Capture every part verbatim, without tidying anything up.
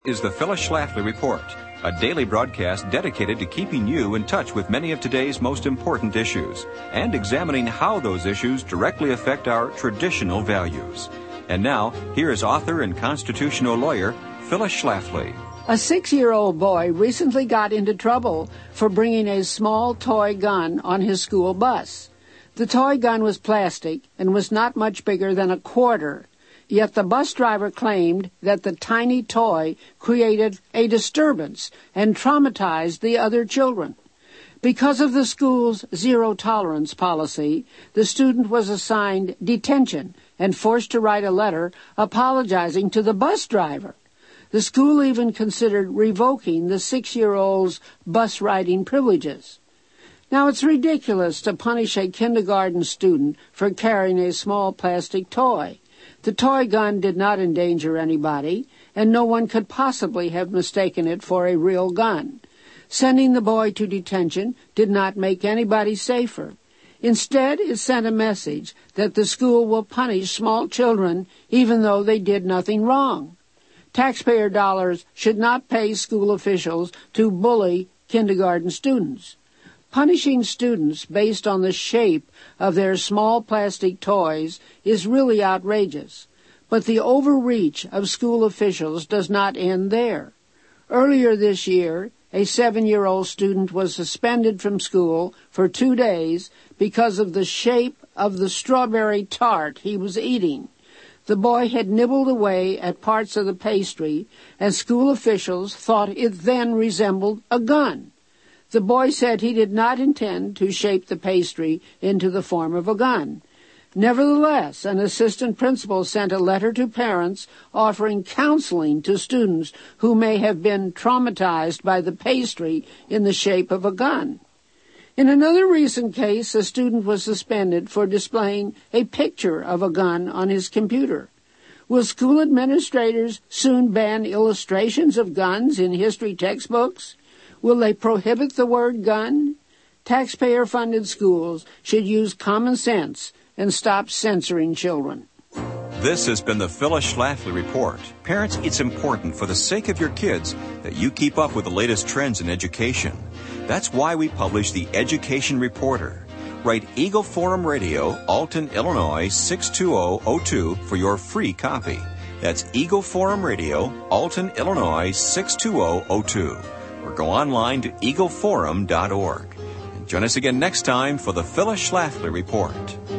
Is the Phyllis Schlafly Report, a daily broadcast dedicated to keeping you in touch with many of today's most important issues and examining how those issues directly affect our traditional values. And now, here is author and constitutional lawyer Phyllis Schlafly. A six-year-old boy recently got into trouble for bringing a small toy gun on his school bus. The toy gun was plastic and was not much bigger than a quarter. Yet the bus driver claimed that the tiny toy created a disturbance and traumatized the other children. Because of the school's zero-tolerance policy, the student was assigned detention and forced to write a letter apologizing to the bus driver. The school even considered revoking the six-year-old's bus riding privileges. Now, it's ridiculous to punish a kindergarten student for carrying a small plastic toy. The toy gun did not endanger anybody, and no one could possibly have mistaken it for a real gun. Sending the boy to detention did not make anybody safer. Instead, it sent a message that the school will punish small children even though they did nothing wrong. Taxpayer dollars should not pay school officials to bully kindergarten students. Punishing students based on the shape of their small plastic toys is really outrageous. But the overreach of school officials does not end there. Earlier this year, a seven-year-old student was suspended from school for two days because of the shape of the strawberry tart he was eating. The boy had nibbled away at parts of the pastry, and school officials thought it then resembled a gun. The boy said he did not intend to shape the pastry into the form of a gun. Nevertheless, an assistant principal sent a letter to parents offering counseling to students who may have been traumatized by the pastry in the shape of a gun. In another recent case, a student was suspended for displaying a picture of a gun on his computer. Will school administrators soon ban illustrations of guns in history textbooks? Will they prohibit the word gun? Taxpayer-funded schools should use common sense and stop censoring children. This has been the Phyllis Schlafly Report. Parents, it's important for the sake of your kids that you keep up with the latest trends in education. That's why we publish the Education Reporter. Write Eagle Forum Radio, Alton, Illinois, six two zero zero two for your free copy. That's Eagle Forum Radio, Alton, Illinois, six two zero zero two. Or go online to eagle forum dot org. And join us again next time for the Phyllis Schlafly Report.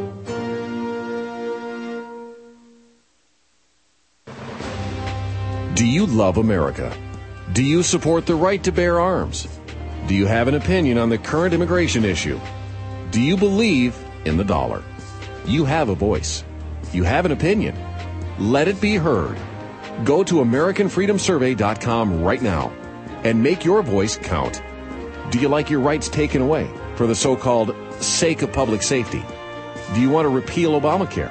Do you love America? Do you support the right to bear arms? Do you have an opinion on the current immigration issue? Do you believe in the dollar? You have a voice. You have an opinion. Let it be heard. Go to american freedom survey dot com right now and make your voice count. Do you like your rights taken away for the so-called sake of public safety? Do you want to repeal Obamacare?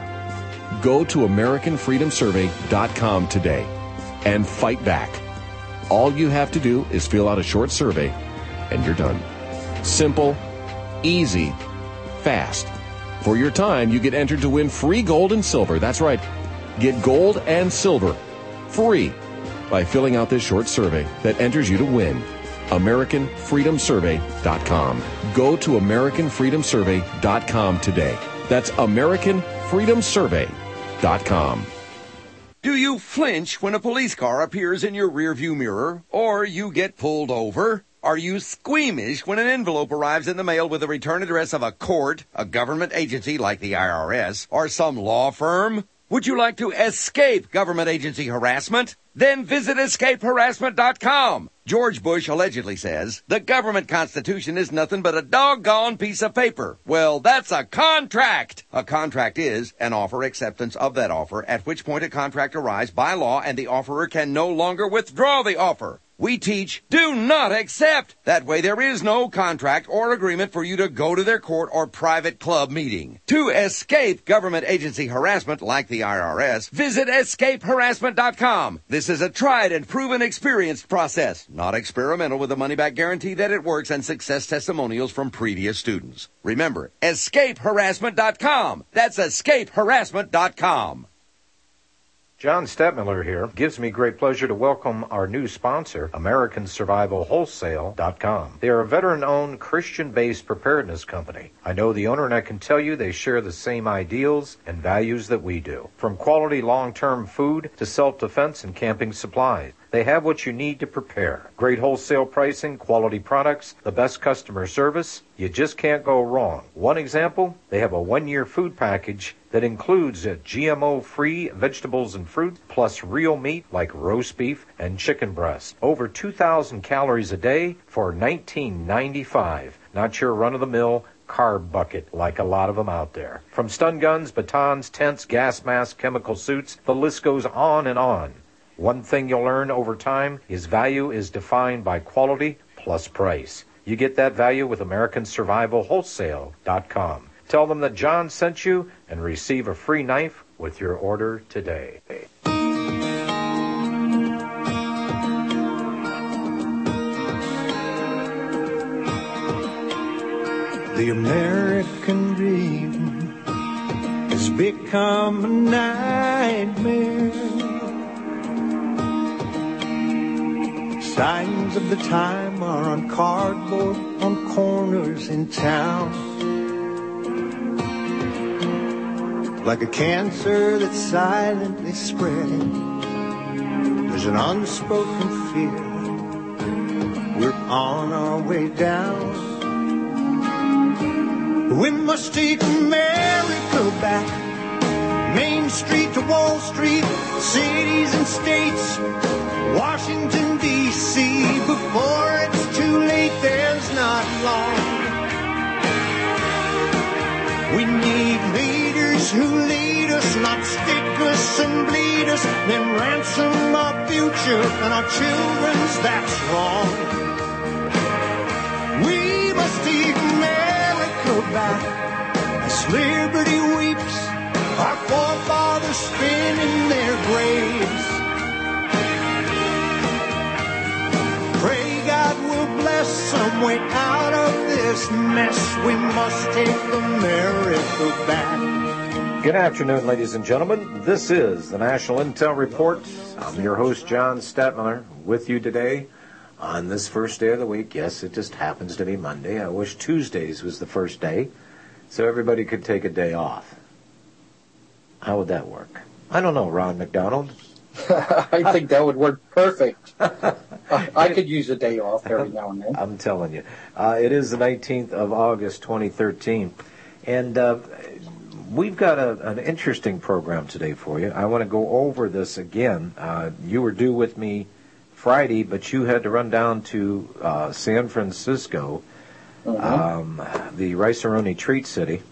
Go to american freedom survey dot com today and fight back. All you have to do is fill out a short survey and you're done. Simple, easy, fast. For your time, you get entered to win free gold and silver. That's right. Get gold and silver free by filling out this short survey that enters you to win. american freedom survey dot com. Go to american freedom survey dot com today. That's american freedom survey dot com. Do you flinch when a police car appears in your rearview mirror or you get pulled over? Are you squeamish when an envelope arrives in the mail with the return address of a court, a government agency like the I R S, or some law firm? Would you like to escape government agency harassment? Then visit escape harassment dot com. George Bush allegedly says, the government constitution is nothing but a doggone piece of paper. Well, that's a contract. A contract is an offer acceptance of that offer, at which point a contract arrives by law and the offerer can no longer withdraw the offer. We teach, do not accept. That way there is no contract or agreement for you to go to their court or private club meeting. To escape government agency harassment like the I R S, visit escape harassment dot com. This is a tried and proven experienced process, not experimental, with a money-back guarantee that it works and success testimonials from previous students. Remember, escape harassment dot com. That's escape harassment dot com. John Stadtmiller here. It gives me great pleasure to welcome our new sponsor, American Survival Wholesale dot com. They are a veteran-owned, Christian-based preparedness company. I know the owner, and I can tell you they share the same ideals and values that we do. From quality long-term food to self-defense and camping supplies, they have what you need to prepare. Great wholesale pricing, quality products, the best customer service. You just can't go wrong. One example, they have a one-year food package that includes G M O-free vegetables and fruit, plus real meat like roast beef and chicken breast. Over two thousand calories a day for nineteen ninety-five. Not your run-of-the-mill carb bucket like a lot of them out there. From stun guns, batons, tents, gas masks, chemical suits, the list goes on and on. One thing you'll learn over time is value is defined by quality plus price. You get that value with American Survival Wholesale dot com. Tell them that John sent you and receive a free knife with your order today. The American dream has become a nightmare. Signs of the time are on cardboard on corners in town. Like a cancer that's silently spreading, there's an unspoken fear. We're on our way down. We must take America back. Main Street to Wall Street, cities and states, Washington, D C Before it's too late, there's not long. We need leaders who lead us, not stick us and bleed us, then ransom our future and our children's, that's wrong. We must take America back as liberty weeps, our forefathers spinning their graves. Pray God will bless some way out of this mess. We must take America back. Good afternoon, ladies and gentlemen. This is the National Intel Report. I'm your host, John Stadtmiller, with you today on this first day of the week. Yes, it just happens to be Monday. I wish Tuesdays was the first day, so everybody could take a day off. How would that work? I don't know, Ron McDonald. I think that would work perfect. I could use a day off every now and then. I'm telling you. Uh, it is the nineteenth of August, twenty thirteen. And uh, we've got a, an interesting program today for you. I want to go over this again. Uh, you were due with me Friday, but you had to run down to uh, San Francisco, mm-hmm. um, the Rice-A-Roni treat city.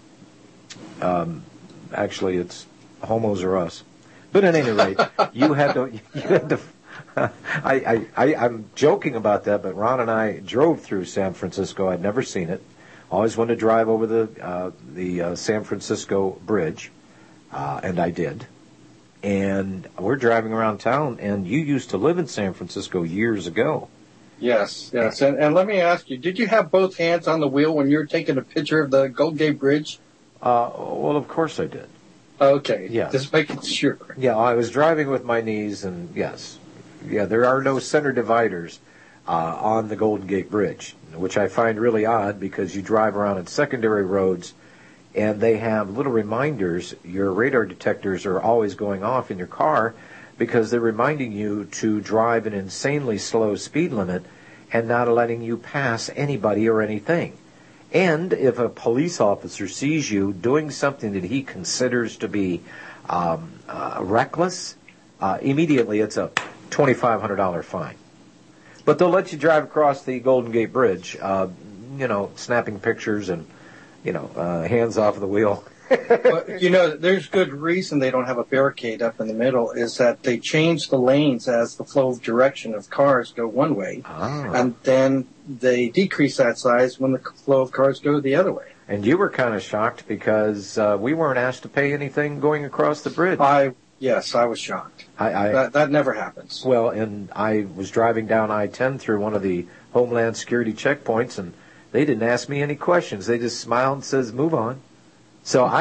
Um, actually, it's homos or us. But at any rate, you had to. You had to. I, I, I, I'm joking about that, but Ron and I drove through San Francisco. I'd never seen it. Always wanted to drive over the uh, the uh, San Francisco Bridge, uh, and I did. And we're driving around town, and you used to live in San Francisco years ago. Yes, yes. And, and let me ask you, did you have both hands on the wheel when you were taking a picture of the Golden Gate Bridge? Uh, well, of course I did. Okay. Yeah. Just making sure. Yeah, I was driving with my knees, and yes. Yeah, there are no center dividers uh, on the Golden Gate Bridge, which I find really odd because you drive around at secondary roads, and they have little reminders. Your radar detectors are always going off in your car because they're reminding you to drive an insanely slow speed limit and not letting you pass anybody or anything. And if a police officer sees you doing something that he considers to be um, uh, reckless, uh, immediately it's a twenty-five hundred dollars fine. But they'll let you drive across the Golden Gate Bridge, uh, you know, snapping pictures and, you know, uh, hands off the wheel. But, you know, there's good reason they don't have a barricade up in the middle is that they change the lanes as the flow of direction of cars go one way, ah. and then they decrease that size when the flow of cars go the other way. And you were kind of shocked because uh, we weren't asked to pay anything going across the bridge. I Yes, I was shocked. I, I, that, that never happens. Well, and I was driving down I ten through one of the Homeland Security checkpoints, and they didn't ask me any questions. They just smiled and says, move on. So I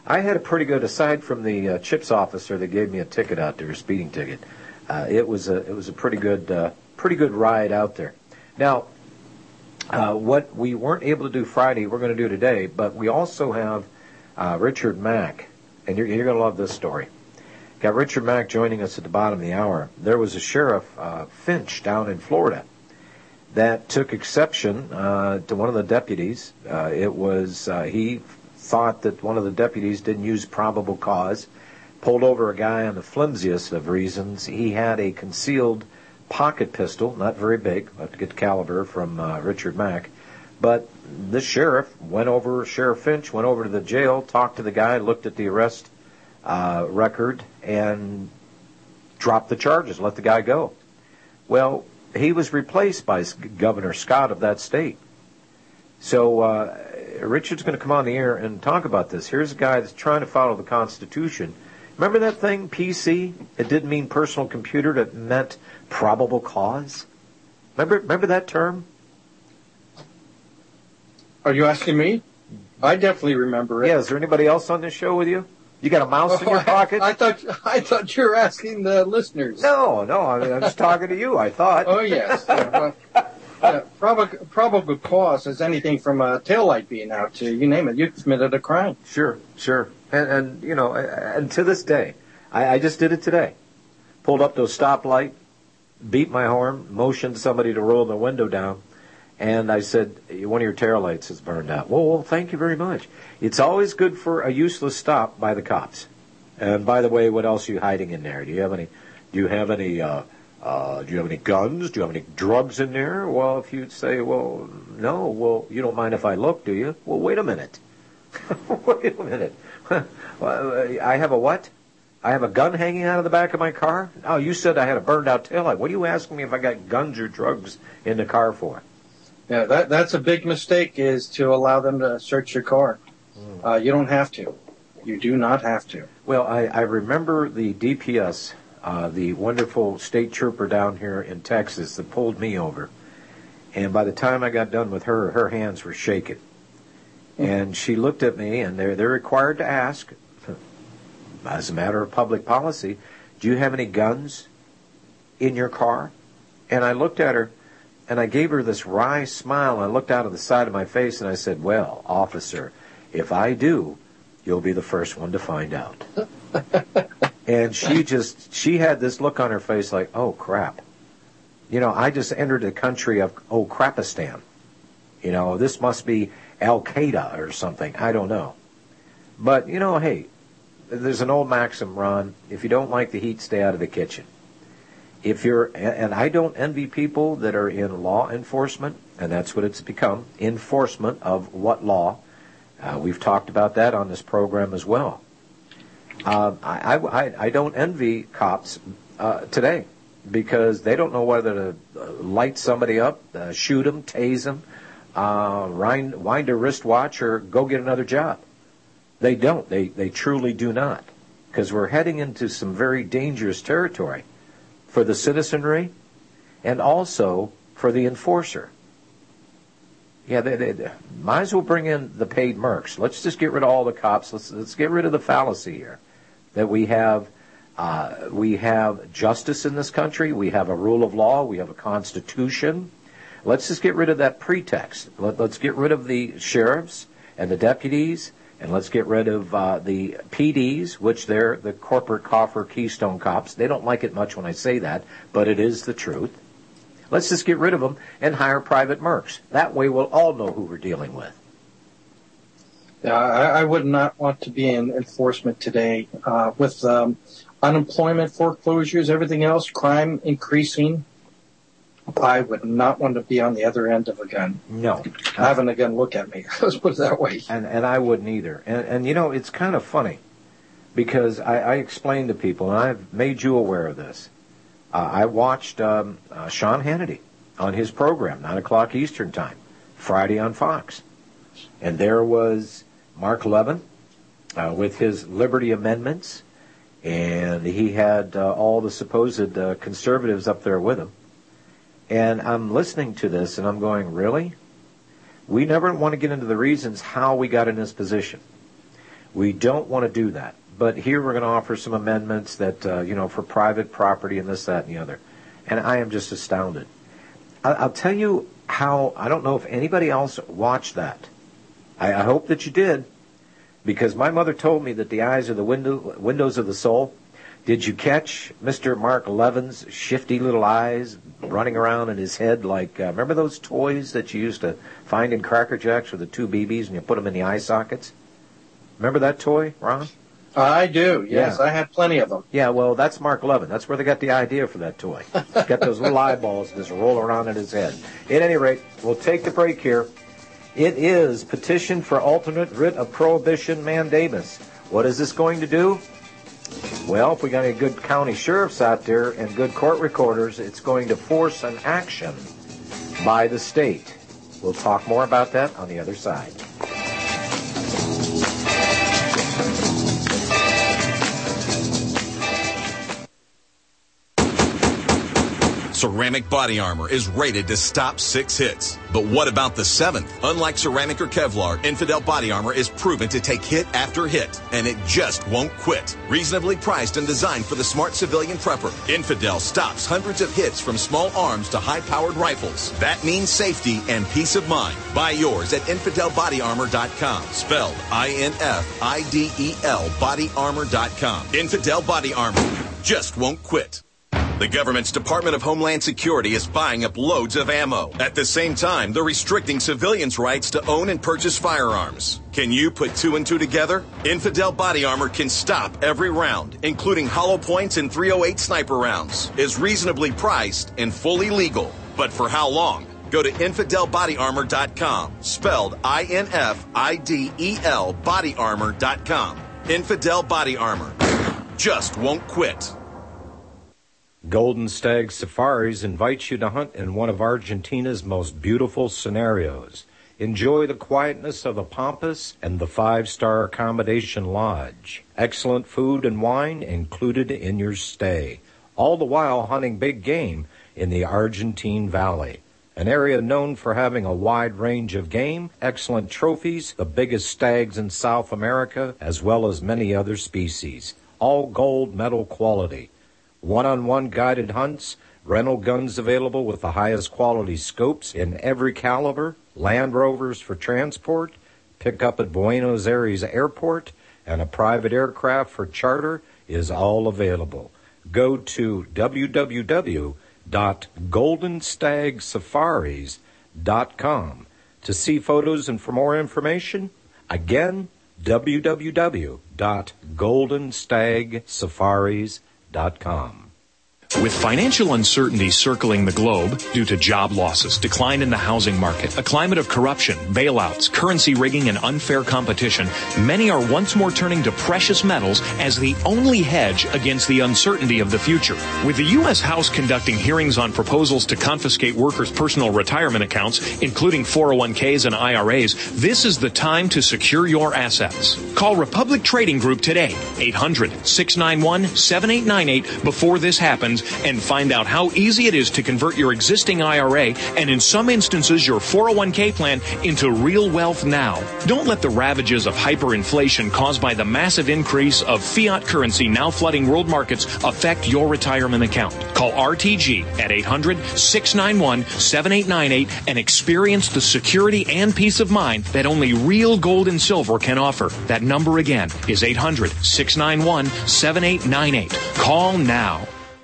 I had a pretty good, aside from the uh, CHIPS officer that gave me a ticket out there, a speeding ticket. Uh, it was a it was a pretty good uh, pretty good ride out there. Now, uh, what we weren't able to do Friday, we're going to do today. But we also have uh, Richard Mack, and you're, you're going to love this story. Got Richard Mack joining us at the bottom of the hour. There was a sheriff, uh, Finch, down in Florida, that took exception uh, to one of the deputies. Uh, it was uh, he thought that one of the deputies didn't use probable cause, pulled over a guy on the flimsiest of reasons. He had a concealed pocket pistol, not very big, I have to get the caliber from uh, Richard Mack, but the sheriff went over, Sheriff Finch went over to the jail, talked to the guy, looked at the arrest uh, record, and dropped the charges, let the guy go. Well, he was replaced by Governor Scott of that state. So uh, Richard's going to come on the air and talk about this. Here's a guy that's trying to follow the Constitution. Remember that thing, P C? It didn't mean personal computer. It meant probable cause. Remember, remember that term? Are you asking me? I definitely remember it. Yeah. Is there anybody else on this show with you? You got a mouse oh, in your pocket? I, I thought I thought you were asking the listeners. No, no. I mean, I'm just talking to you. I thought. Oh yes. Yeah, well, yeah, probable, probable cause is anything from a taillight being out to you name it. You committed a crime. Sure, sure. And, and you know, and to this day, I, I just did it today. Pulled up to a stoplight, beat my horn, motioned somebody to roll the window down, and I said, one of your taillights is burned out. Well, well, thank you very much. It's always good for a useless stop by the cops. And by the way, what else are you hiding in there? Do you have any, do you have any, uh, uh, do you have any guns? Do you have any drugs in there? Well, if you'd say, well, no, well, you don't mind if I look, do you? Well, wait a minute. Wait a minute. I have a what? I have a gun hanging out of the back of my car? Oh, you said I had a burned out taillight. What are you asking me if I got guns or drugs in the car for? Yeah, that that's a big mistake, is to allow them to search your car. Mm. Uh, you don't have to. You do not have to. Well, I, I remember the D P S, uh, the wonderful state trooper down here in Texas that pulled me over. And by the time I got done with her, her hands were shaking. And she looked at me, and they're, they're required to ask, as a matter of public policy, do you have any guns in your car? And I looked at her, and I gave her this wry smile, and I looked out of the side of my face, and I said, well, officer, if I do, you'll be the first one to find out. And she just, she had this look on her face like, oh, crap. You know, I just entered the country of, oh, Crapistan. You know, this must be Al-Qaeda or something. I don't know. But, you know, hey, there's an old maxim, Ron, if you don't like the heat, stay out of the kitchen. If you're, and I don't envy people that are in law enforcement, and that's what it's become, enforcement of what law. Uh, we've talked about that on this program as well. Uh, I, I, I don't envy cops uh, today, because they don't know whether to light somebody up, uh, shoot them, tase them, uh, wind, wind a wristwatch, or go get another job. They don't. They, they truly do not, because we're heading into some very dangerous territory for the citizenry and also for the enforcer. Yeah, they, they, they might as well bring in the paid mercs. Let's just get rid of all the cops. Let's, let's get rid of the fallacy here that we have uh, we have justice in this country. We have a rule of law. We have a constitution. Let's just get rid of that pretext. Let, let's get rid of the sheriffs and the deputies, and let's get rid of uh, the P Ds, which they're the corporate coffer Keystone cops. They don't like it much when I say that, but it is the truth. Let's just get rid of them and hire private mercs. That way we'll all know who we're dealing with. Yeah, I, I would not want to be in enforcement today. Uh, with um, unemployment, foreclosures, everything else, crime increasing, I would not want to be on the other end of a gun. No. Having a gun look at me. Let's put it that way. And, and I wouldn't either. And, and, you know, it's kind of funny because I, I explained to people, and I've made you aware of this. Uh, I watched um, uh, Sean Hannity on his program, nine o'clock Eastern Time, Friday on Fox. And there was Mark Levin uh, with his Liberty Amendments, and he had uh, all the supposed uh, conservatives up there with him. And I'm listening to this, and I'm going, really? We never want to get into the reasons how we got in this position. We don't want to do that. But here we're going to offer some amendments that, uh, you know, for private property and this, that, and the other. And I am just astounded. I- I'll tell you how, I don't know if anybody else watched that. I, I hope that you did, because my mother told me that the eyes are the window, windows of the soul. Did you catch Mister Mark Levin's shifty little eyes running around in his head like, uh, remember those toys that you used to find in Cracker Jacks with the two B Bs and you put them in the eye sockets? Remember that toy, Ron? I do, yes. Yeah. I had plenty of them. Yeah, well, that's Mark Levin. That's where they got the idea for that toy. Got those little eyeballs just roll around in his head. At any rate, we'll take the break here. It is Petition for Alternate Writ of Prohibition Mandamus. What is this going to do? Well, if we got any good county sheriffs out there and good court recorders, it's going to force an action by the state. We'll talk more about that on the other side. Ceramic Body Armor is rated to stop six hits. But what about the seventh? Unlike ceramic or Kevlar, Infidel Body Armor is proven to take hit after hit, and it just won't quit. Reasonably priced and designed for the smart civilian prepper, Infidel stops hundreds of hits from small arms to high-powered rifles. That means safety and peace of mind. Buy yours at infidel body armor dot com, spelled I N F I D E L body armor dot com. Infidel Body Armor just won't quit. The government's Department of Homeland Security is buying up loads of ammo. At the same time, they're restricting civilians' rights to own and purchase firearms. Can you put two and two together? Infidel Body Armor can stop every round, including hollow points and three oh eight sniper rounds, is reasonably priced and fully legal. But for how long? Go to infidel body armor dot com, spelled I N F I D E L body armor dot com. Infidel Body Armor just won't quit. Golden Stag Safaris invites you to hunt in one of Argentina's most beautiful scenarios. Enjoy the quietness of the Pampas and the five-star accommodation lodge. Excellent food and wine included in your stay. All the while hunting big game in the Argentine Valley, an area known for having a wide range of game, excellent trophies, the biggest stags in South America, as well as many other species. All gold medal quality. One-on-one guided hunts, rental guns available with the highest quality scopes in every caliber, Land Rovers for transport, pick up at Buenos Aires Airport, and a private aircraft for charter is all available. Go to w w w dot golden stag safaris dot com to see photos and for more information. Again, w w w dot golden stag safaris dot com. With financial uncertainty circling the globe due to job losses, decline in the housing market, a climate of corruption, bailouts, currency rigging, and unfair competition, many are once more turning to precious metals as the only hedge against the uncertainty of the future. With the U S House conducting hearings on proposals to confiscate workers' personal retirement accounts, including four oh one k's and I R A's, this is the time to secure your assets. Call Republic Trading Group today, eight hundred, six nine one, seven eight nine eight, before this happens, and find out how easy it is to convert your existing I R A and in some instances your four oh one k plan into real wealth now. Don't let the ravages of hyperinflation caused by the massive increase of fiat currency now flooding world markets affect your retirement account. Call R T G at eight hundred, six nine one, seven eight nine eight and experience the security and peace of mind that only real gold and silver can offer. That number again is eight hundred, six nine one, seven eight nine eight. Call now.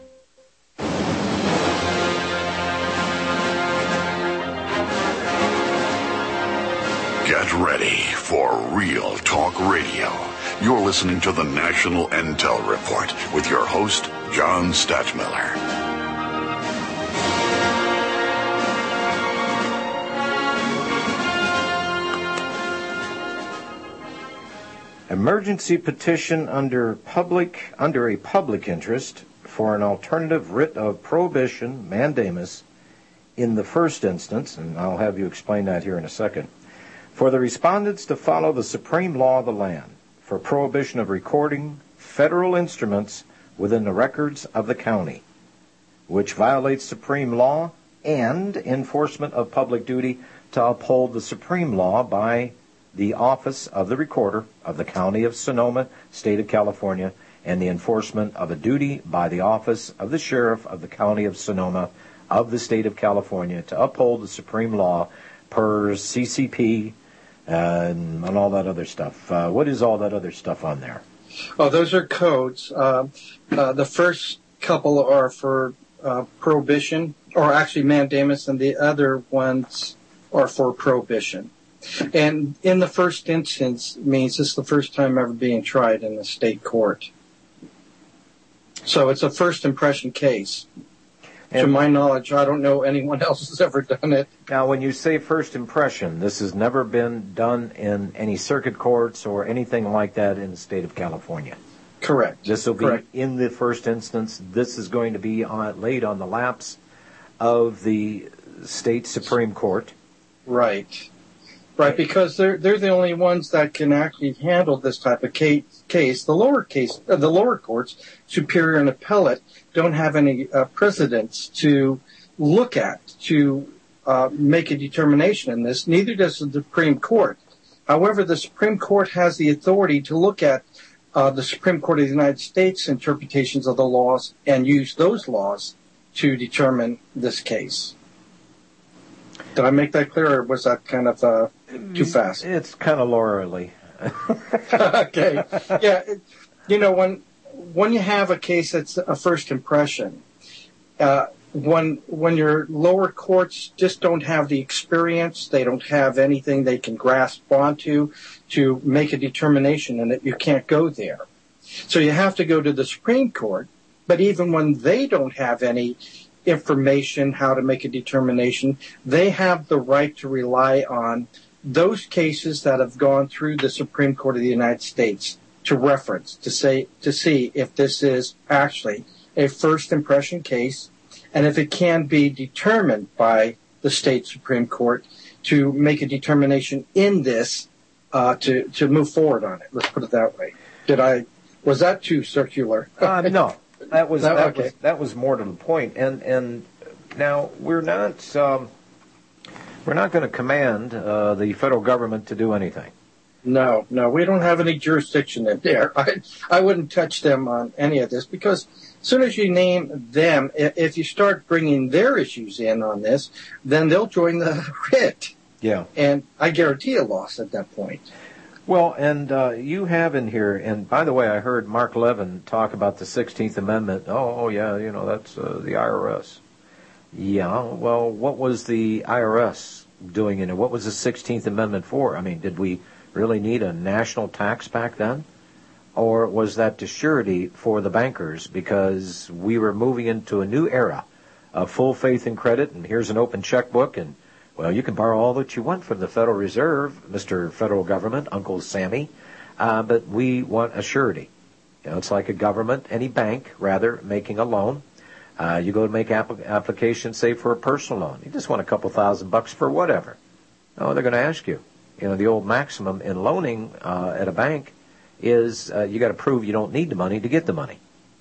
Get ready for Real Talk Radio. You're listening to the National Intel Report with your host, John Stachmiller. Emergency petition under public under a public interest for an alternative writ of prohibition, mandamus, in the first instance, and I'll have you explain that here in a second, for the respondents to follow the supreme law of the land for prohibition of recording federal instruments within the records of the county, which violates supreme law and enforcement of public duty to uphold the supreme law by the Office of the Recorder of the County of Sonoma, State of California, and the enforcement of a duty by the Office of the Sheriff of the County of Sonoma of the State of California to uphold the supreme law per C C P and, and all that other stuff. Uh, what is all that other stuff on there? Oh, those are codes. Uh, uh, the first couple are for uh, prohibition, or actually mandamus, and the other ones are for prohibition. And in the first instance means this is the first time ever being tried in the state court. So it's a first impression case. And to my knowledge, I don't know anyone else has ever done it. Now, when you say first impression, this has never been done in any circuit courts or anything like that in the state of California. Correct. This will be Correct. in the first instance. This is going to be on, laid on the laps of the state Supreme Court. Right. Right, because they're they're the only ones that can actually handle this type of case. case. The lower case, uh, the lower courts, Superior and Appellate, don't have any uh, precedents to look at to uh, make a determination in this. Neither does the Supreme Court. However, the Supreme Court has the authority to look at uh, the Supreme Court of the United States interpretations of the laws and use those laws to determine this case. Did I make that clear, or was that kind of uh, too fast? It's kind of lawyerly. Okay. Yeah. It, you know, when when you have a case that's a first impression, uh, when when your lower courts just don't have the experience, they don't have anything they can grasp onto to make a determination in it, you can't go there. So you have to go to the Supreme Court. But even when they don't have any information how to make a determination, they have the right to rely on those cases that have gone through the Supreme Court of the United States to reference, to say, to see if this is actually a first impression case, and if it can be determined by the state Supreme Court to make a determination in this, uh, to, to move forward on it. Let's put it that way. Did I, was that too circular? uh, no. That was No, that okay. was that was more to the point. And and now we're not um, we're not going to command uh, the federal government to do anything. No, no, we don't have any jurisdiction in there. I I wouldn't touch them on any of this, because as soon as you name them, if you start bringing their issues in on this, then they'll join the writ. Yeah. And I guarantee a loss at that point. Well, and uh, you have in here, and by the way, I heard Mark Levin talk about the sixteenth Amendment. Oh, oh yeah, you know, that's uh, the I R S. Yeah, well, what was the I R S doing in it? What was the sixteenth Amendment for? I mean, did we really need a national tax back then? Or was that to surety for the bankers because we were moving into a new era of full faith and credit, and here's an open checkbook, and well, you can borrow all that you want from the Federal Reserve, Mister Federal Government, Uncle Sammy, uh, but we want a surety. You know, it's like a government, any bank, rather, making a loan. Uh, you go to make app- application, say, for a personal loan. You just want a couple thousand bucks for whatever. Oh, they're going to ask you. You know, the old maximum in loaning uh, at a bank is uh, you got to prove you don't need the money to get the money.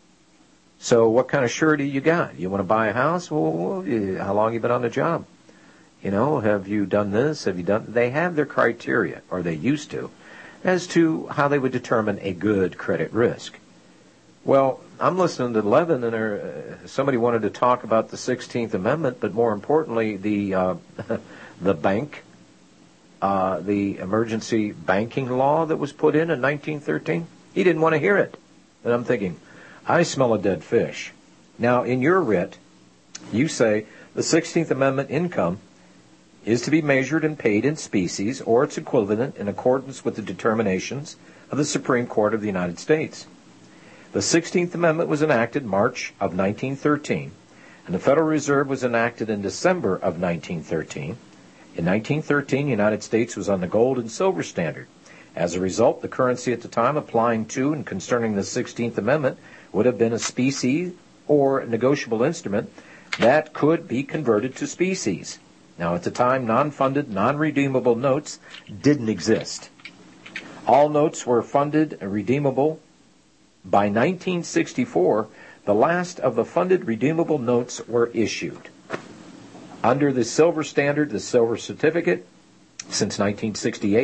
So what kind of surety you got? You want to buy a house? Well, how long you been on the job? You know, have you done this? Have you done... They have their criteria, or they used to, as to how they would determine a good credit risk. Well, I'm listening to Levin, and uh, somebody wanted to talk about the sixteenth Amendment, but more importantly, the uh, the bank, uh, the emergency banking law that was put in in nineteen thirteen. He didn't want to hear it. And I'm thinking, I smell a dead fish. Now, in your writ, you say the sixteenth Amendment income is to be measured and paid in specie or its equivalent in accordance with the determinations of the Supreme Court of the United States. The sixteenth Amendment was enacted March of nineteen thirteen, and the Federal Reserve was enacted in December of nineteen thirteen. In nineteen thirteen, the United States was on the gold and silver standard. As a result, the currency at the time applying to and concerning the sixteenth Amendment would have been a specie or negotiable instrument that could be converted to specie. Now, at the time, non-funded, non-redeemable notes didn't exist. All notes were funded and redeemable. By nineteen sixty-four, the last of the funded redeemable notes were issued. Under the silver standard, the silver certificate, since nineteen sixty-eight,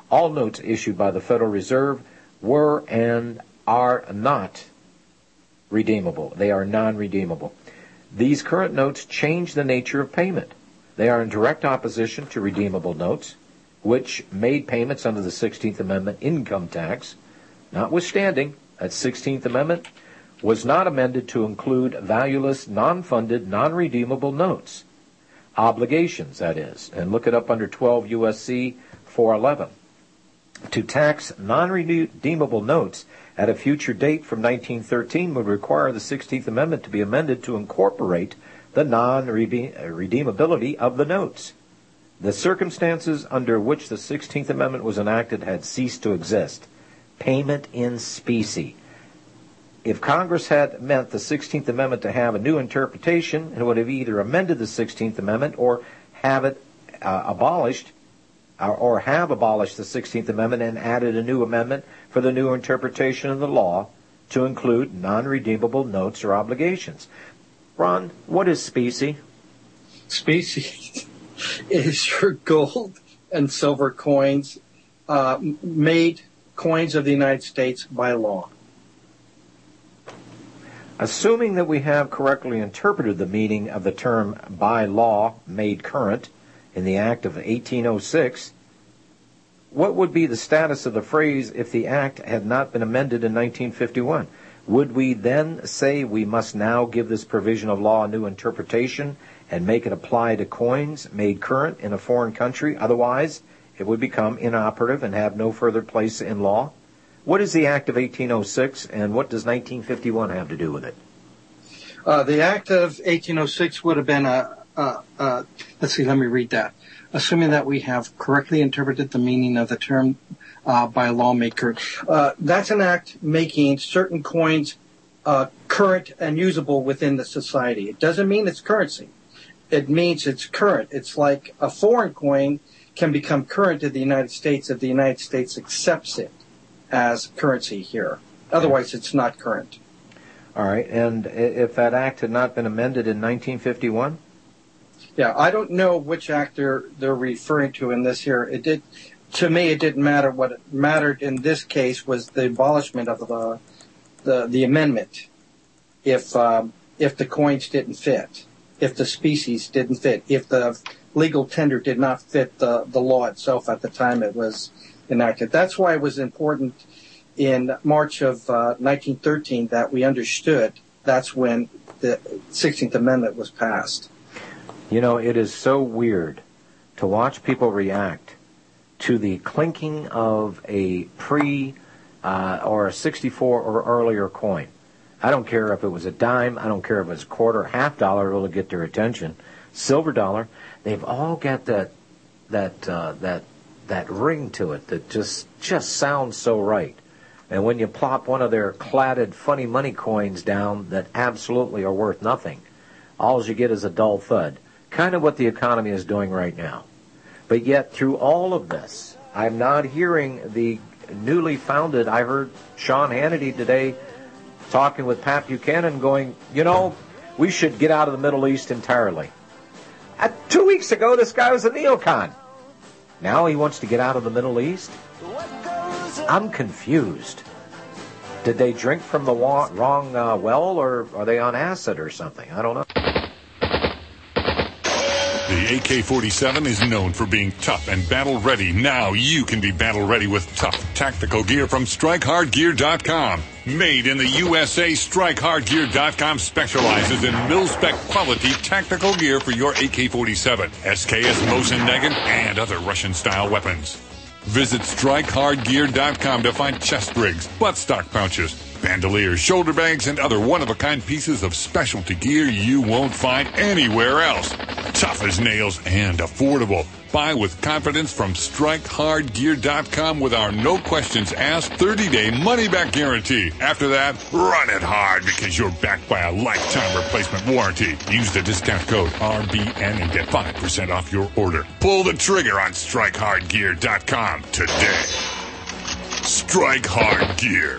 All notes issued by the Federal Reserve were and are not redeemable. They are non-redeemable. These current notes change the nature of payment. They are in direct opposition to redeemable notes, which made payments under the sixteenth Amendment income tax. Notwithstanding, that sixteenth Amendment was not amended to include valueless, non-funded, non-redeemable notes. Obligations, that is. And look it up under twelve U S C four eleven. To tax non-redeemable notes at a future date from nineteen thirteen would require the sixteenth Amendment to be amended to incorporate the non-redeemability of the notes. The circumstances under which the sixteenth Amendment was enacted had ceased to exist. Payment in specie. If Congress had meant the sixteenth Amendment to have a new interpretation, it would have either amended the sixteenth Amendment or have it uh, abolished, or, or have abolished the sixteenth Amendment and added a new amendment for the new interpretation of the law to include non-redeemable notes or obligations. Ron, what is specie? Specie is your gold and silver coins, uh, made coins of the United States by law. Assuming that we have correctly interpreted the meaning of the term by law made current in the Act of eighteen oh six, what would be the status of the phrase if the Act had not been amended in nineteen fifty-one? Would we then say we must now give this provision of law a new interpretation and make it apply to coins made current in a foreign country? Otherwise, it would become inoperative and have no further place in law. What is the Act of eighteen oh six, and what does nineteen fifty-one have to do with it? Uh, the Act of eighteen oh six would have been a, a, a, let's see, let me read that. Assuming that we have correctly interpreted the meaning of the term uh, by lawmaker. Uh, that's an act making certain coins uh, current and usable within the society. It doesn't mean it's currency. It means it's current. It's like a foreign coin can become current in the United States if the United States accepts it as currency here. Otherwise, it's not current. All right. And if that act had not been amended in nineteen fifty-one? Yeah, I don't know which act they're, they're referring to in this here. It did, to me, it didn't matter. What it mattered in this case was the abolishment of the the, the amendment. If um, if the coins didn't fit, if the species didn't fit, if the legal tender did not fit the, the law itself at the time it was enacted. That's why it was important in March of uh, nineteen thirteen that we understood that's when the sixteenth Amendment was passed. You know, it is so weird to watch people react to the clinking of a pre uh, or a sixty-four or earlier coin. I don't care if it was a dime. I don't care if it was a quarter, half dollar will get their attention. Silver dollar. They've all got that that uh, that that ring to it that just just sounds so right. And when you plop one of their cladded funny money coins down that absolutely are worth nothing, all you get is a dull thud. Kind of what the economy is doing right now. But yet, through all of this, I'm not hearing the newly founded, I heard Sean Hannity today talking with Pat Buchanan going, you know, we should get out of the Middle East entirely. Uh, two weeks ago, this guy was a neocon. Now he wants to get out of the Middle East? I'm confused. Did they drink from the wa- wrong uh, well, or are they on acid or something? I don't know. The A K forty-seven is known for being tough and battle-ready. Now you can be battle-ready with tough tactical gear from Strike Hard Gear dot com. Made in the U S A, Strike Hard Gear dot com specializes in mil-spec quality tactical gear for your A K forty-seven, S K S Mosin Nagant, and other Russian-style weapons. Visit Strike Hard Gear dot com to find chest rigs, buttstock pouches, bandoliers, shoulder bags, and other one-of-a-kind pieces of specialty gear you won't find anywhere else. Tough as nails and affordable. Buy with confidence from Strike Hard Gear dot com with our no-questions-asked thirty-day money-back guarantee. After that, run it hard because you're backed by a lifetime replacement warranty. Use the discount code R B N and get five percent off your order. Pull the trigger on Strike Hard Gear dot com today. Strike Hard Gear.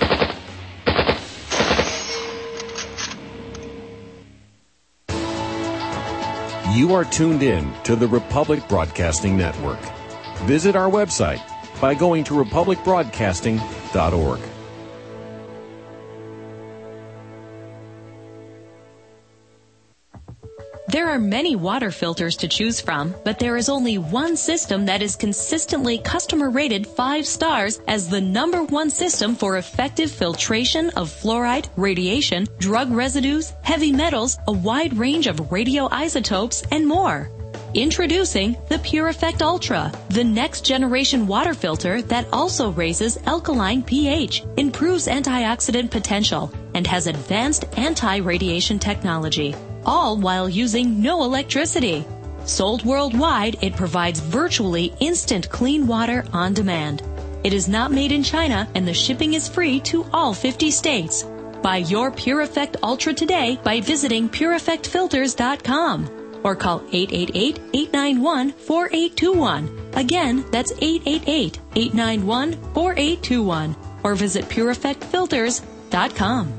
You are tuned in to the Republic Broadcasting Network. Visit our website, by going to republic broadcasting dot org. There are many water filters to choose from, but there is only one system that is consistently customer rated five stars as the number one system for effective filtration of fluoride, radiation, drug residues, heavy metals, a wide range of radioisotopes, and more. Introducing the Pure Effect Ultra, the next generation water filter that also raises alkaline pH, improves antioxidant potential, and has advanced anti-radiation technology, all while using no electricity. Sold worldwide, it provides virtually instant clean water on demand. It is not made in China, and the shipping is free to all fifty states. Buy your Pure Effect Ultra today by visiting pure effect filters dot com. Or call eight eight eight, eight nine one, four eight two one. Again, that's eight eight eight, eight nine one, four eight two one. Or visit pure effect filters dot com.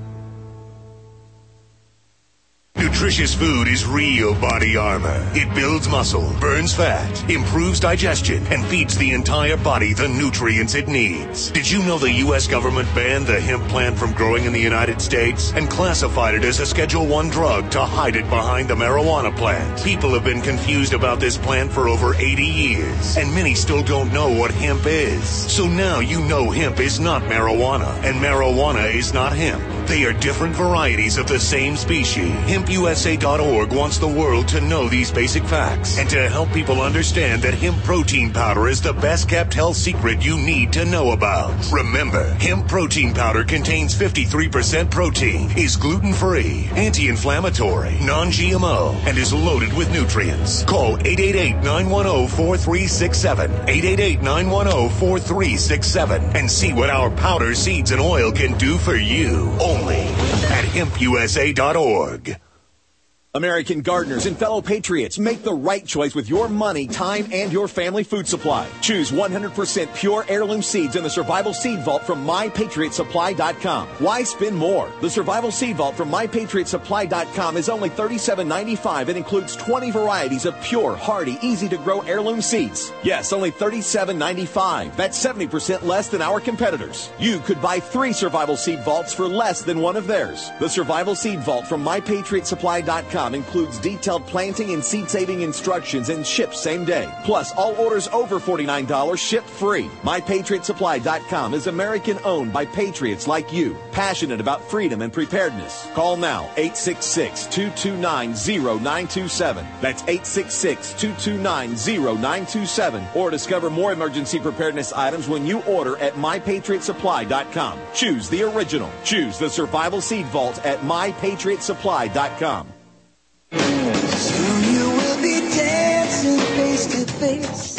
Nutritious food is real body armor. It builds muscle, burns fat, improves digestion, and feeds the entire body the nutrients it needs. Did you know the U S government banned the hemp plant from growing in the United States and classified it as a Schedule one drug to hide it behind the marijuana plant? People have been confused about this plant for over eighty years, and many still don't know what hemp is. So now you know hemp is not marijuana, and marijuana is not hemp. They are different varieties of the same species. hemp u s a dot org wants the world to know these basic facts and to help people understand that hemp protein powder is the best kept health secret you need to know about. Remember, hemp protein powder contains fifty-three percent protein, is gluten-free, anti-inflammatory, non-G M O, and is loaded with nutrients. Call eight eight eight, nine one zero, four three six seven, eight eight eight, nine one zero, four three six seven, and see what our powder, seeds, and oil can do for you. Only at hemp u s a dot org. American gardeners and fellow patriots, make the right choice with your money, time, and your family food supply. Choose one hundred percent pure heirloom seeds in the Survival Seed Vault from my patriot supply dot com. Why spend more? The Survival Seed Vault from my patriot supply dot com is only thirty-seven ninety-five and includes twenty varieties of pure, hardy, easy-to-grow heirloom seeds. Yes, only thirty-seven ninety-five. That's seventy percent less than our competitors. You could buy three Survival Seed Vaults for less than one of theirs. The Survival Seed Vault from my patriot supply dot com includes detailed planting and seed-saving instructions and ships same day. Plus, all orders over forty-nine dollars ship free. my patriot supply dot com is American-owned by patriots like you, passionate about freedom and preparedness. Call now, eight six six, two two nine, zero nine two seven. That's eight six six, two two nine, zero nine two seven. Or discover more emergency preparedness items when you order at my patriot supply dot com. Choose the original. Choose the Survival Seed Vault at my patriot supply dot com. Soon you will be dancing face to face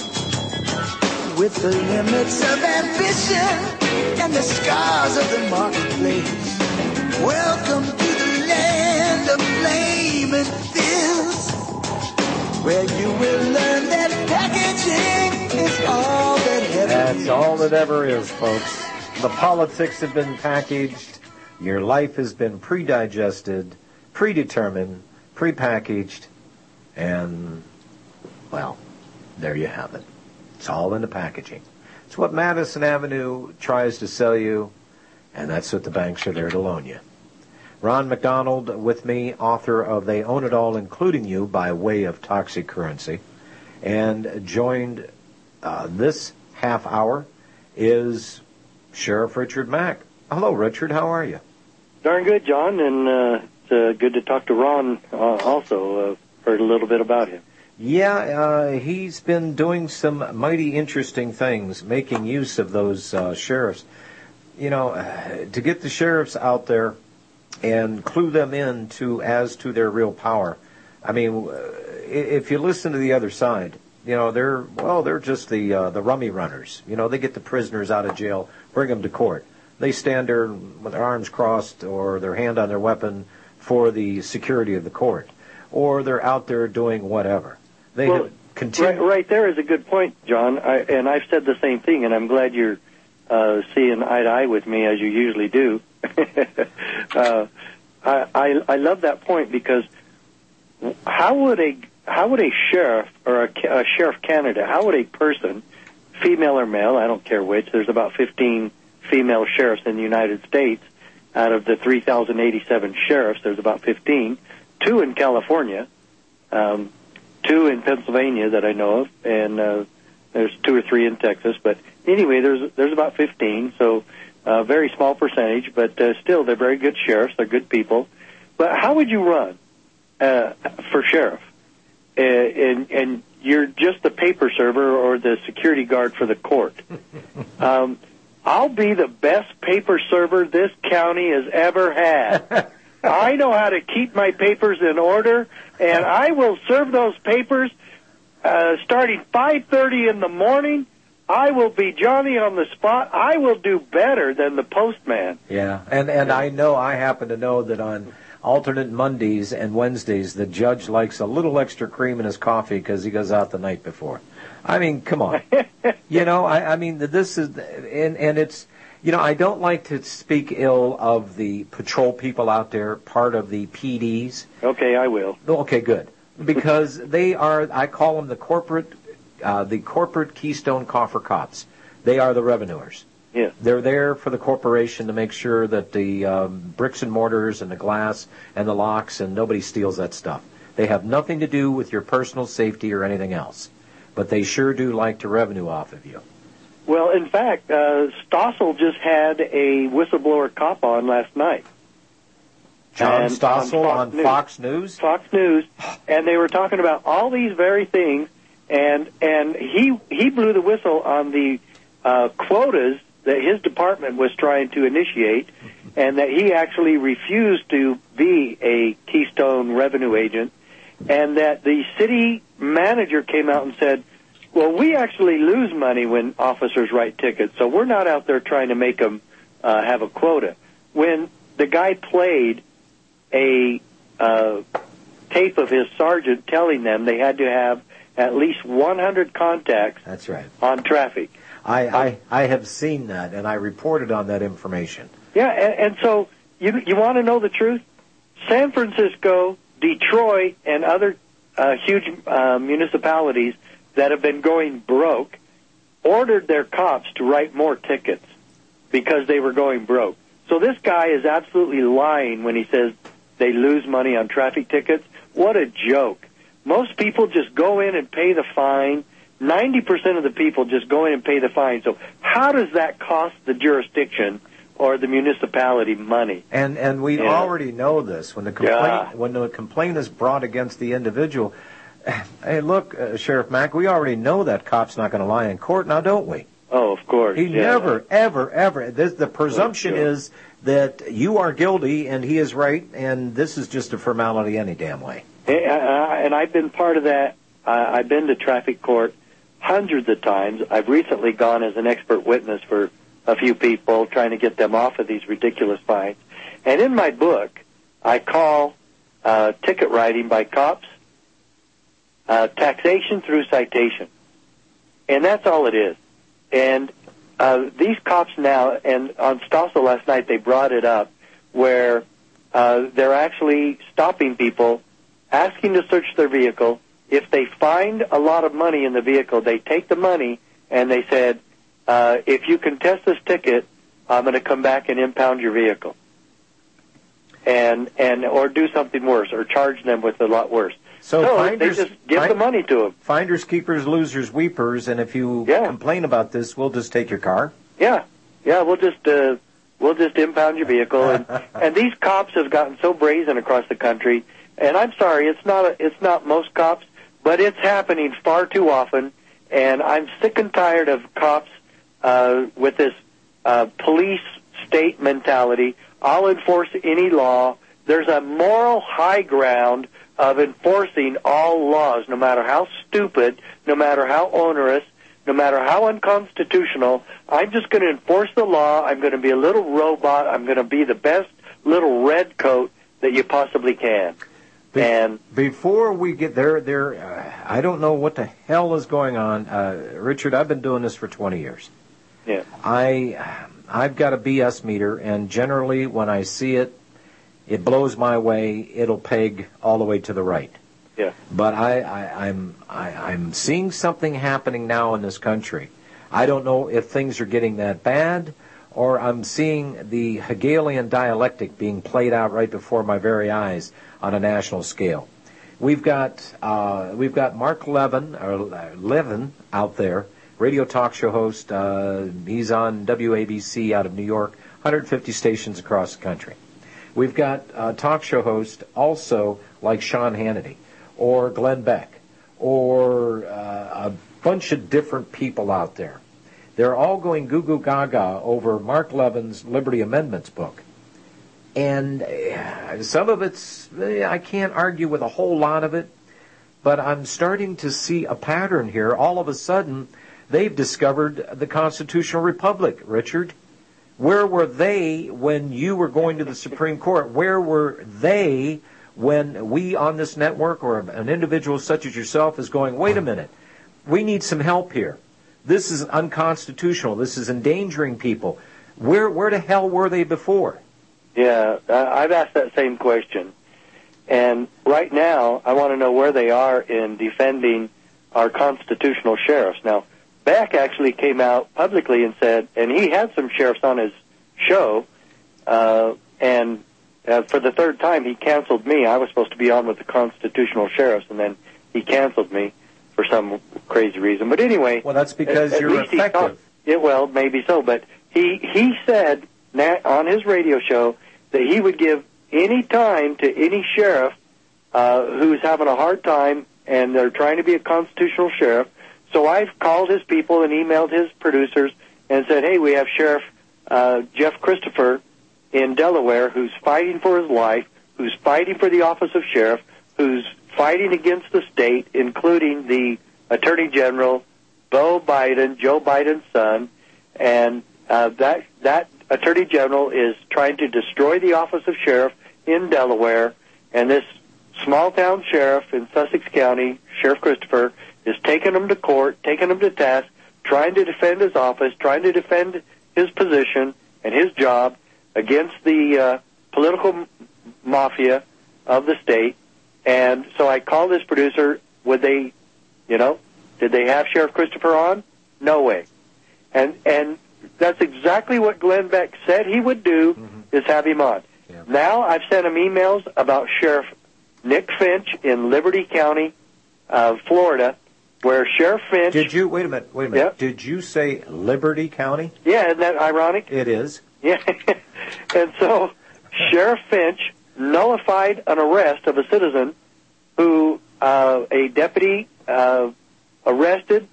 with the limits of ambition and the scars of the marketplace. Welcome to the land of flame and fizz, where you will learn that packaging is all that ever That's is. all that ever is, folks. The politics have been packaged. Your life has been pre-digested, predetermined, prepackaged, and, well, there you have it. It's all in the packaging. It's what Madison Avenue tries to sell you, and that's what the banks are there to loan you. Ron McDonald with me, author of They Own It All, Including You, by way of Toxic Currency, and joined uh, this half hour is Sheriff Richard Mack. Hello, Richard. How are you? Darn good, John, and uh, it's uh, good to talk to Ron uh, also. Uh, heard a little bit about him. Yeah, uh, he's been doing some mighty interesting things, making use of those uh, sheriffs. You know, uh, to get the sheriffs out there and clue them in to as to their real power. I mean, if you listen to the other side, you know, they're, well, they're just the uh, the rummy runners. You know, they get the prisoners out of jail, bring them to court. They stand there with their arms crossed or their hand on their weapon for the security of the court. Or they're out there doing whatever. They well, have continued. Right, right there is a good point, John, I, and I've said the same thing, and I'm glad you're uh, seeing eye to eye with me as you usually do. uh, I, I, I love that point because how would a how would a sheriff or a, a sheriff candidate, how would a person female or male, I don't care which. There's about fifteen female sheriffs in the United States. Out of the three thousand eighty-seven sheriffs, there's about fifteen. Two in California, um, two in Pennsylvania that I know of, and uh, there's two or three in Texas. But anyway, there's there's about fifteen, so a very small percentage, but uh, still they're very good sheriffs. They're good people. But how would you run uh, for sheriff? Uh, and, and you're just the paper server or the security guard for the court. Um, I'll be the best paper server this county has ever had. I know how to keep my papers in order, and I will serve those papers uh, starting five thirty in the morning. I will be Johnny on the spot. I will do better than the postman. Yeah, and, and I know, I happen to know that on alternate Mondays and Wednesdays, the judge likes a little extra cream in his coffee because he goes out the night before. I mean, come on. you know, I, I mean, this is, and, and it's, you know, I don't like to speak ill of the patrol people out there, part of the P Ds. Okay, I will. Okay, good. Because they are, I call them the corporate, uh, the corporate Keystone Coffer Cops. They are the revenuers. Yeah. They're there for the corporation to make sure that the um, bricks and mortars and the glass and the locks and nobody steals that stuff. They have nothing to do with your personal safety or anything else. But they sure do like to revenue off of you. Well, in fact, uh, Stossel just had a whistleblower cop on last night. John and Stossel on, on Fox, News. Fox News? Fox News, and they were talking about all these very things, and and he he blew the whistle on the uh, quotas that his department was trying to initiate, and that he actually refused to be a Keystone revenue agent, and that the city manager came out and said, well, we actually lose money when officers write tickets, so we're not out there trying to make them uh, have a quota. When the guy played a uh, tape of his sergeant telling them they had to have at least one hundred contacts That's right. on traffic. I, I, I have seen that, and I reported on that information. Yeah, and, and so you you want to know the truth? San Francisco, Detroit, and other uh, huge uh, municipalities that have been going broke ordered their cops to write more tickets because they were going broke. So this guy is absolutely lying when he says they lose money on traffic tickets. What a joke. Most people just go in and pay the fine. ninety percent of the people just go in and pay the fine. So how does that cost the jurisdiction or the municipality money? And and we yeah. already know this. When the complaint Yeah. when the complaint is brought against the individual, hey, look, uh, Sheriff Mack, we already know that cop's not going to lie in court, now don't we? Oh, of course. He yeah. never, ever, ever. This, the presumption Oh, sure. is that you are guilty and he is right, and this is just a formality any damn way. Hey, uh, and I've been part of that. Uh, I've been to traffic court hundreds of times. I've recently gone as an expert witness for a few people, trying to get them off of these ridiculous fines. And in my book, I call uh, ticket writing by cops uh, taxation through citation. And that's all it is. And uh, these cops now, and on Stossel last night, they brought it up, where uh, they're actually stopping people, asking to search their vehicle. If they find a lot of money in the vehicle, they take the money, and they said, uh, if you contest this ticket, I'm going to come back and impound your vehicle. And, and or do something worse, or charge them with a lot worse. So, so finders, they just give find, the money to them. Finders, keepers, losers, weepers, and if you Yeah. complain about this, we'll just take your car. Yeah, yeah, we'll just uh, we'll just impound your vehicle, and and these cops have gotten so brazen across the country. And I'm sorry, it's not a, it's not most cops, but it's happening far too often. And I'm sick and tired of cops uh, with this uh, police state mentality. I'll enforce any law. There's a moral high ground of enforcing all laws, no matter how stupid, no matter how onerous, no matter how unconstitutional. I'm just going to enforce the law. I'm going to be a little robot. I'm going to be the best little red coat that you possibly can. Be- and before we get there, there, uh, I don't know what the hell is going on, uh, Richard. I've been doing this for twenty years. Yeah, I, I've got a B S meter, and generally when I see it, it blows my way. It'll peg all the way to the right. Yeah. But I, I, I'm, I, I'm seeing something happening now in this country. I don't know if things are getting that bad, or I'm seeing the Hegelian dialectic being played out right before my very eyes on a national scale. We've got uh, we've got Mark Levin, or Levin out there, radio talk show host. Uh, he's on W A B C out of New York, one hundred fifty stations across the country. We've got a talk show host also like Sean Hannity or Glenn Beck or uh, a bunch of different people out there. They're all going goo goo gaga over Mark Levin's Liberty Amendments book. And some of it's, I can't argue with a whole lot of it, but I'm starting to see a pattern here. All of a sudden, they've discovered the constitutional republic, Richard. Where were they when you were going to the Supreme Court? Where were they when we on this network or an individual such as yourself is going, wait a minute, we need some help here. This is unconstitutional. This is endangering people. Where, where the hell were they before? Yeah, I've asked that same question. And right now, I want to know where they are in defending our constitutional sheriffs. Now, Beck actually came out publicly and said, and he had some sheriffs on his show, uh, and uh, for the third time he canceled me. I was supposed to be on with the constitutional sheriffs, and then he canceled me for some crazy reason. But anyway... Well, that's because at, you're at effective. Talked, yeah, well, maybe so, but he, he said on his radio show that he would give any time to any sheriff uh, who's having a hard time and they're trying to be a constitutional sheriff. So I've called his people and emailed his producers and said, hey, we have Sheriff uh, Jeff Christopher in Delaware who's fighting for his life, who's fighting for the office of sheriff, who's fighting against the state, including the Attorney General, Beau Biden, Joe Biden's son, and uh, that that Attorney General is trying to destroy the office of sheriff in Delaware, and this small-town sheriff in Sussex County, Sheriff Christopher, is taking him to court, taking him to task, trying to defend his office, trying to defend his position and his job against the uh, political m- mafia of the state. And so I called this producer, would they, you know, did they have Sheriff Christopher on? No way. And and that's exactly what Glenn Beck said he would do, mm-hmm. is have him on. Yeah. Now I've sent him emails about Sheriff Nick Finch in Liberty County, uh, Florida, where Sheriff Finch... Did you, wait a minute, wait a minute. Yep. Did you say Liberty County? Yeah, isn't that ironic? It is. Yeah. And so Sheriff Finch nullified an arrest of a citizen who uh, a deputy uh, arrested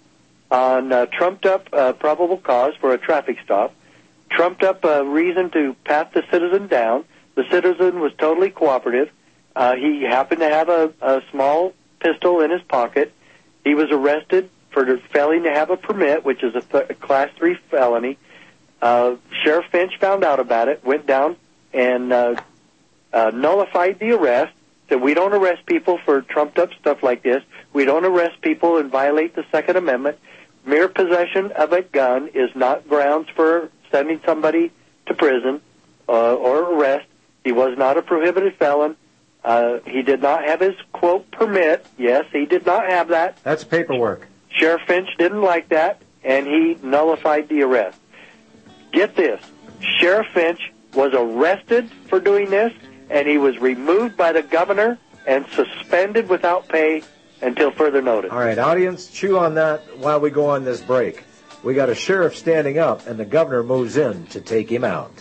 on uh, trumped-up uh, probable cause for a traffic stop, trumped up a reason to pat the citizen down. The citizen was totally cooperative. Uh, he happened to have a, a small pistol in his pocket. He was arrested for failing to have a permit, which is a, th- a Class three felony. Uh, Sheriff Finch found out about it, went down and uh, uh, nullified the arrest, said we don't arrest people for trumped-up stuff like this. We don't arrest people and violate the Second Amendment. Mere possession of a gun is not grounds for sending somebody to prison uh, or arrest. He was not a prohibited felon. Uh, he did not have his, quote, permit. Yes, he did not have that. That's paperwork. Sheriff Finch didn't like that, and he nullified the arrest. Get this. Sheriff Finch was arrested for doing this, and he was removed by the governor and suspended without pay until further notice. All right, audience, chew on that while we go on this break. We got a sheriff standing up, and the governor moves in to take him out.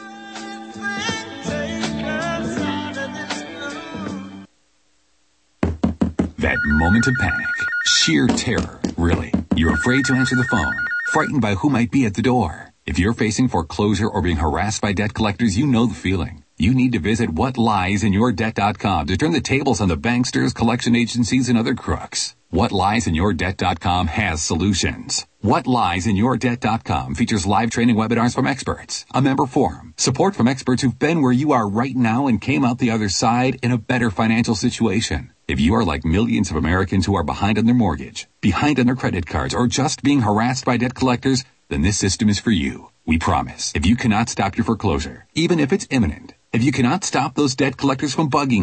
That moment of panic, sheer terror, really. You're afraid to answer the phone, frightened by who might be at the door. If you're facing foreclosure or being harassed by debt collectors, you know the feeling. You need to visit what lies in your debt dot com to turn the tables on the banksters, collection agencies, and other crooks. what lies in your debt dot com has solutions. what lies in your debt dot com features live training webinars from experts, a member forum, support from experts who've been where you are right now and came out the other side in a better financial situation. If you are like millions of Americans who are behind on their mortgage, behind on their credit cards, or just being harassed by debt collectors, then this system is for you. We promise. If you cannot stop your foreclosure, even if it's imminent, if you cannot stop those debt collectors from bugging you,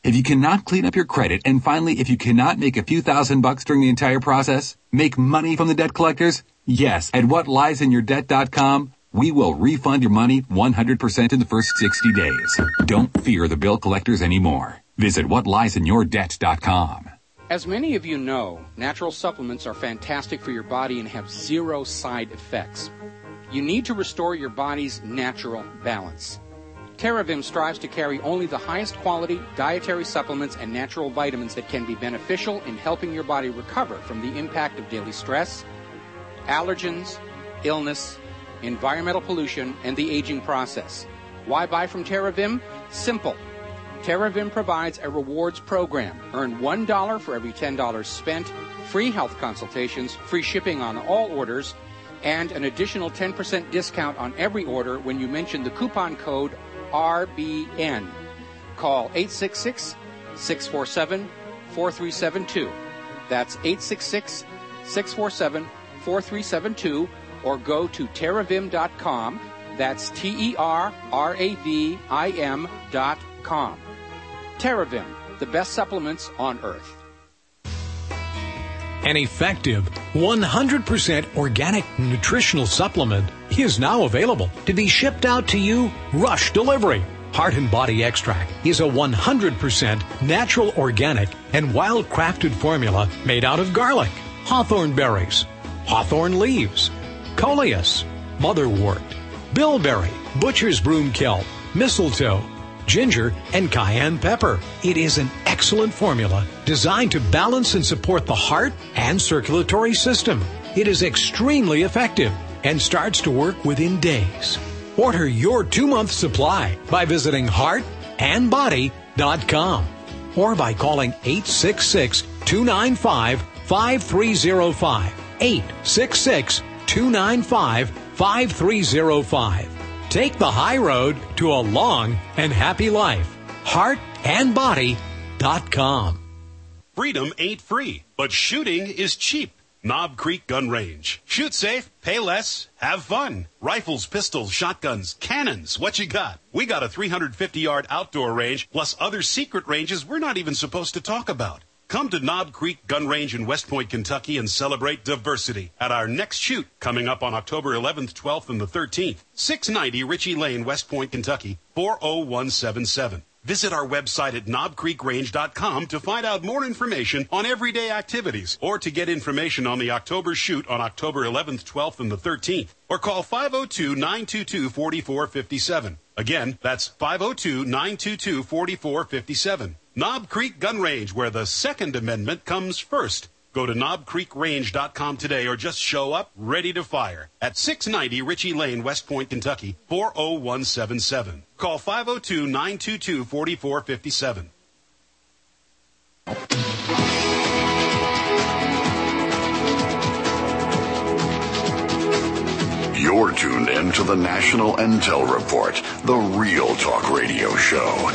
If you cannot clean up your credit, and finally, if you cannot make a few thousand bucks during the entire process, make money from the debt collectors, yes, at what lies in your debt dot com, we will refund your money one hundred percent in the first sixty days. Don't fear the bill collectors anymore. Visit what lies in your debt dot com. As many of you know, natural supplements are fantastic for your body and have zero side effects. You need to restore your body's natural balance. TerraVim strives to carry only the highest quality dietary supplements and natural vitamins that can be beneficial in helping your body recover from the impact of daily stress, allergens, illness, environmental pollution, and the aging process. Why buy from TerraVim? Simple. TerraVim provides a rewards program. Earn one dollar for every ten dollars spent, free health consultations, free shipping on all orders, and an additional ten percent discount on every order when you mention the coupon code R B N. Call eight six six, six four seven, four three seven two. That's eight six six, six four seven, four three seven two, or go to terravim dot com. That's T E R R A V I M dot com. TerraVim, the best supplements on earth. An effective one hundred percent organic nutritional supplement is now available to be shipped out to you rush delivery. Heart and Body Extract is a one hundred percent natural, organic, and wild-crafted formula made out of garlic, hawthorn berries, hawthorn leaves, coleus, motherwort, bilberry, butcher's broom kelp, mistletoe, ginger, and cayenne pepper. It is an excellent formula designed to balance and support the heart and circulatory system. It is extremely effective and starts to work within days. Order your two-month supply by visiting heart and body dot com or by calling eight six six, two nine five, five three zero five, eight six six, two nine five, five three zero five. Take the high road to a long and happy life. heart and body dot com. Freedom ain't free, but shooting is cheap. Knob Creek Gun Range. Shoot safe, pay less, have fun. Rifles, pistols, shotguns, cannons, what you got? We got a three hundred fifty yard outdoor range, plus other secret ranges we're not even supposed to talk about. Come to Knob Creek Gun Range in West Point, Kentucky, and celebrate diversity at our next shoot coming up on October eleventh, twelfth, and the thirteenth. six ninety Ritchie Lane, West Point, Kentucky, four oh one seven seven. Visit our website at knob creek range dot com to find out more information on everyday activities or to get information on the October shoot on October eleventh, twelfth, and the thirteenth. Or call five oh two, nine two two, four four five seven. Again, that's five oh two, nine two two, four four five seven. Knob Creek Gun Range, where the Second Amendment comes first. Go to knob creek range dot com today or just show up ready to fire at six ninety Ritchie Lane, West Point, Kentucky, four oh one seven seven. Call five oh two, nine two two, four four five seven. You're tuned in to the National Intel Report, the Real Talk Radio Show.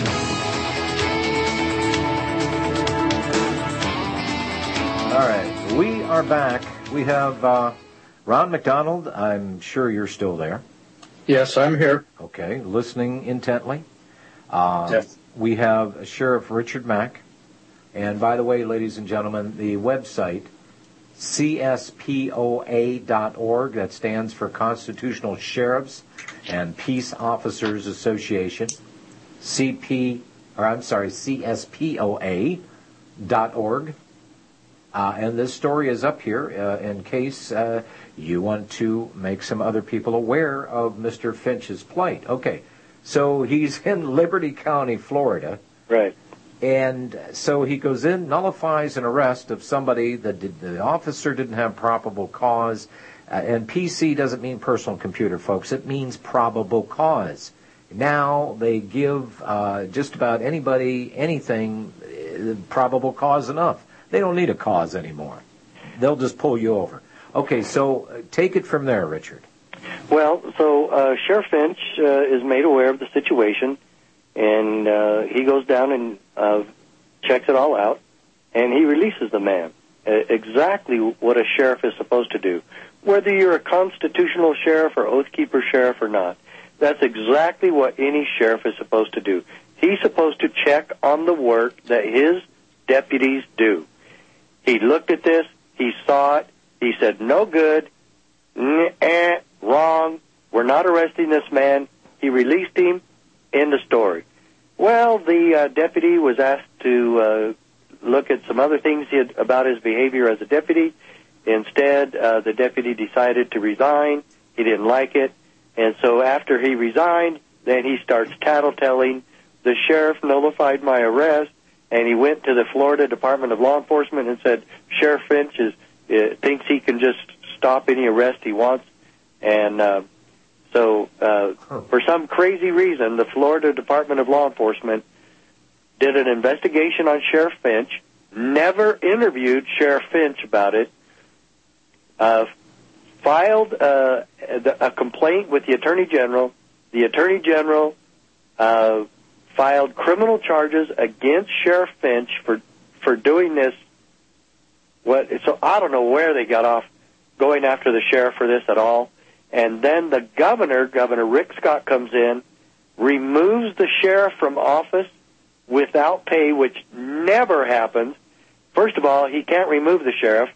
All right, we are back. We have uh, Ron McDonald. I'm sure you're still there. Yes, I'm here. Okay, listening intently. Uh, yes. We have Sheriff Richard Mack. And by the way, ladies and gentlemen, the website, C S P O A dot org, that stands for Constitutional Sheriffs and Peace Officers Association, C P, or I'm sorry, C S P O A dot org. Uh, and this story is up here uh, in case uh, you want to make some other people aware of Mister Finch's plight. Okay, so he's in Liberty County, Florida. Right. And so he goes in, nullifies an arrest of somebody that did, the officer didn't have probable cause. Uh, and P C doesn't mean personal computer, folks. It means probable cause. Now they give uh, just about anybody anything, uh, probable cause enough. They don't need a cause anymore. They'll just pull you over. Okay, so uh, take it from there, Richard. Well, so uh, Sheriff Finch uh, is made aware of the situation, and uh, he goes down and uh, checks it all out, and he releases the man. Uh, exactly what a sheriff is supposed to do. Whether you're a constitutional sheriff or oath keeper sheriff or not, that's exactly what any sheriff is supposed to do. He's supposed to check on the work that his deputies do. He looked at this. He saw it. He said, no good. Eh, wrong. We're not arresting this man. He released him. End of story. Well, the uh, deputy was asked to uh, look at some other things he had, about his behavior as a deputy. Instead, uh, the deputy decided to resign. He didn't like it. And so after he resigned, then he starts tattletelling. The sheriff nullified my arrest, and he went to the Florida Department of Law Enforcement and said, Sheriff Finch is, uh, thinks he can just stop any arrest he wants. And uh, so uh, for some crazy reason, the Florida Department of Law Enforcement did an investigation on Sheriff Finch, never interviewed Sheriff Finch about it, uh, filed uh, a complaint with the Attorney General. The Attorney General uh, filed criminal charges against Sheriff Finch for for doing this. What? So I don't know where they got off going after the sheriff for this at all. And then the governor, Governor Rick Scott, comes in, removes the sheriff from office without pay, which never happens. First of all, he can't remove the sheriff.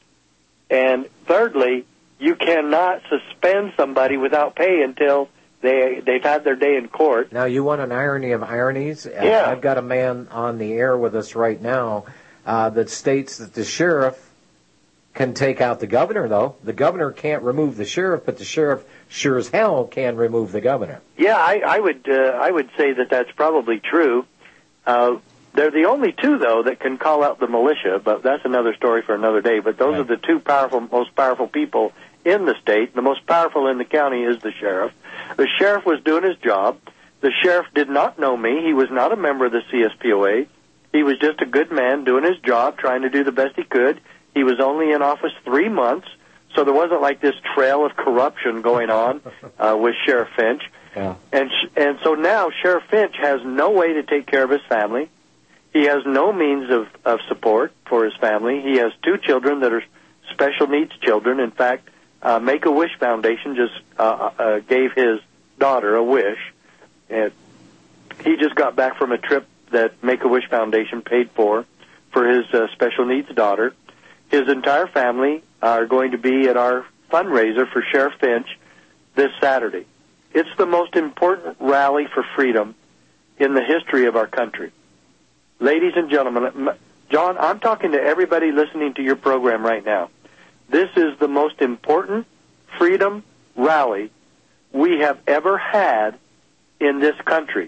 And thirdly, you cannot suspend somebody without pay until they, they've had their day in court. Now, you want an irony of ironies? Yeah. I've got a man on the air with us right now uh, that states that the sheriff can take out the governor, though. The governor can't remove the sheriff, but the sheriff sure as hell can remove the governor. Yeah, I, I would uh, I would say that that's probably true. Uh, they're the only two, though, that can call out the militia, but that's another story for another day. But those right. are the two powerful, most powerful people in the state. The most powerful in the county is the sheriff. The sheriff was doing his job. The sheriff did not know me. He was not a member of the C S P O A. He was just a good man doing his job, trying to do the best he could. He was only in office three months, so there wasn't like this trail of corruption going on uh, with Sheriff Finch. Yeah. And sh- and so now Sheriff Finch has no way to take care of his family. He has no means of, of support for his family. He has two children that are special needs children. In fact, uh, Make-A-Wish Foundation just uh, uh, gave his daughter a wish. And he just got back from a trip that Make-A-Wish Foundation paid for for his uh, special needs daughter. His entire family are going to be at our fundraiser for Sheriff Finch this Saturday. It's the most important rally for freedom in the history of our country. Ladies and gentlemen, John, I'm talking to everybody listening to your program right now. This is the most important freedom rally we have ever had in this country.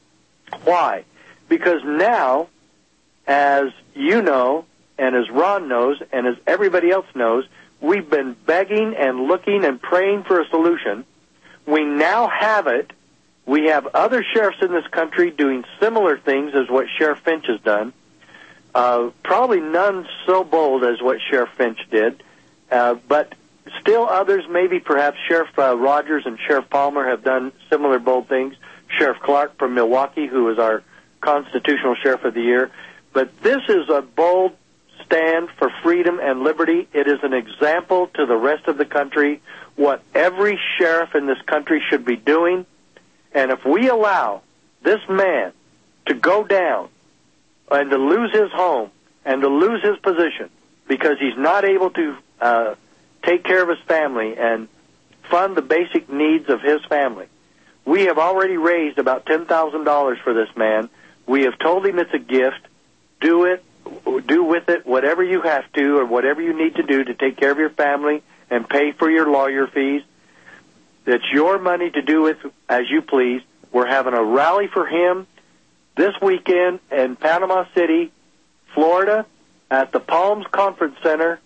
Why? Because now, as you know, and as Ron knows, and as everybody else knows, we've been begging and looking and praying for a solution. We now have it. We have other sheriffs in this country doing similar things as what Sheriff Finch has done. Uh, probably none so bold as what Sheriff Finch did, uh, but still others, maybe perhaps Sheriff uh, Rogers and Sheriff Palmer have done similar bold things. Sheriff Clark from Milwaukee, who is our constitutional sheriff of the year. But this is a bold stand for freedom and liberty. It is an example to the rest of the country what every sheriff in this country should be doing. And if we allow this man to go down and to lose his home and to lose his position because he's not able to uh, take care of his family and fund the basic needs of his family, we have already raised about ten thousand dollars for this man. We have told him it's a gift. Do it. Do with it whatever you have to or whatever you need to do to take care of your family and pay for your lawyer fees. It's your money to do with as you please. We're having a rally for him this weekend in Panama City, Florida, at the Palms Conference Center,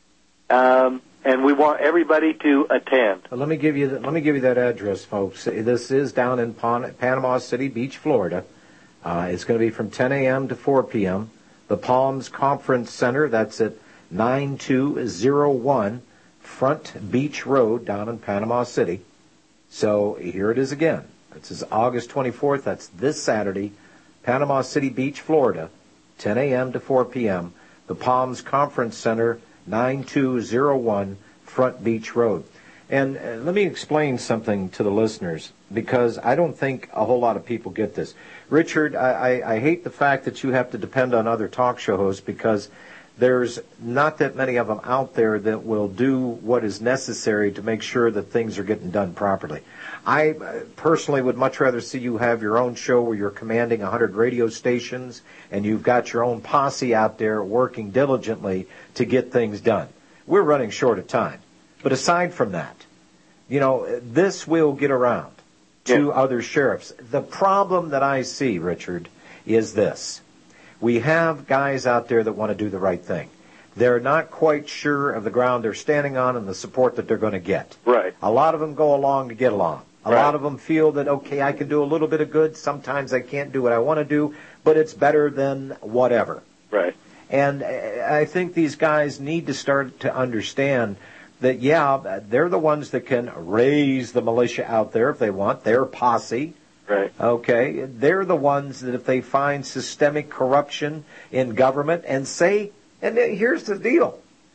um, and we want everybody to attend. Well, let me give you the, let me give you that address, folks. This is down in Pan- Panama City Beach, Florida. Uh, it's going to be from ten a.m. to four p.m. The Palms Conference Center, that's at nine two zero one Front Beach Road down in Panama City. So here it is again. This is August twenty-fourth. That's this Saturday, Panama City Beach, Florida, ten a.m. to four p.m. The Palms Conference Center, nine two zero one Front Beach Road. And uh, let me explain something to the listeners, because I don't think a whole lot of people get this. Richard, I, I, I hate the fact that you have to depend on other talk show hosts, because there's not that many of them out there that will do what is necessary to make sure that things are getting done properly. I personally would much rather see you have your own show where you're commanding one hundred radio stations and you've got your own posse out there working diligently to get things done. We're running short of time. But aside from that, you know, this will get around to yeah. other sheriffs. The problem that I see, Richard, is this. We have guys out there that want to do the right thing. They're not quite sure of the ground they're standing on and the support that they're going to get. Right. A lot of them go along to get along. A right. lot of them feel that, okay, I can do a little bit of good. Sometimes I can't do what I want to do, but it's better than whatever. Right. And I think these guys need to start to understand that, yeah, they're the ones that can raise the militia out there if they want, their posse. Right. Okay. They're the ones that if they find systemic corruption in government and say, and here's the deal.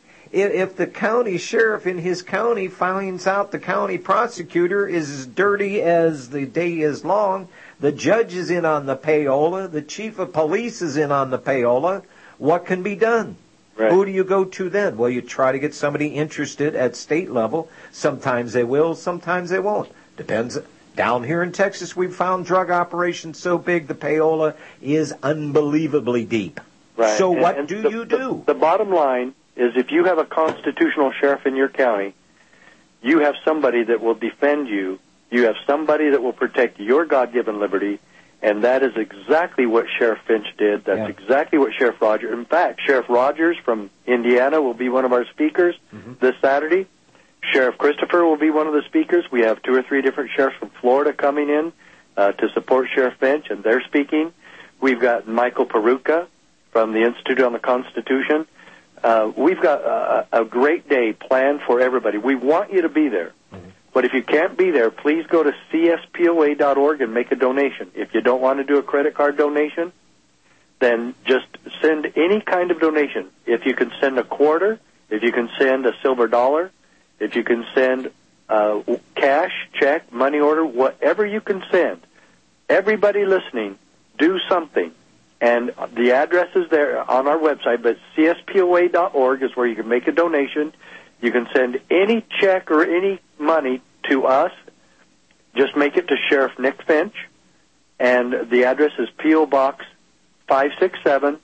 If the county sheriff in his county finds out the county prosecutor is as dirty as the day is long, the judge is in on the payola, the chief of police is in on the payola, what can be done? Right. Who do you go to then? Well, you try to get somebody interested at state level. Sometimes they will, sometimes they won't. Depends. Down here in Texas, we've found drug operations so big the payola is unbelievably deep. Right. So and, what and do the, you do? The, the bottom line is if you have a constitutional sheriff in your county, you have somebody that will defend you. You have somebody that will protect your God-given liberty, and that is exactly what Sheriff Finch did. That's yeah. exactly what Sheriff Rogers... In fact, Sheriff Rogers from Indiana will be one of our speakers mm-hmm. this Saturday. Sheriff Christopher will be one of the speakers. We have two or three different sheriffs from Florida coming in uh, to support Sheriff Finch, and they're speaking. We've got Michael Peruka from the Institute on the Constitution. Uh, we've got a, a great day planned for everybody. We want you to be there. Mm-hmm. But if you can't be there, please go to C S P O A dot org and make a donation. If you don't want to do a credit card donation, then just send any kind of donation. If you can send a quarter, if you can send a silver dollar, if you can send uh, cash, check, money order, whatever you can send, everybody listening, do something. And the address is there on our website, but C S P O A dot org is where you can make a donation. You can send any check or any money to us. Just make it to Sheriff Nick Finch, and the address is P O Box five six seven,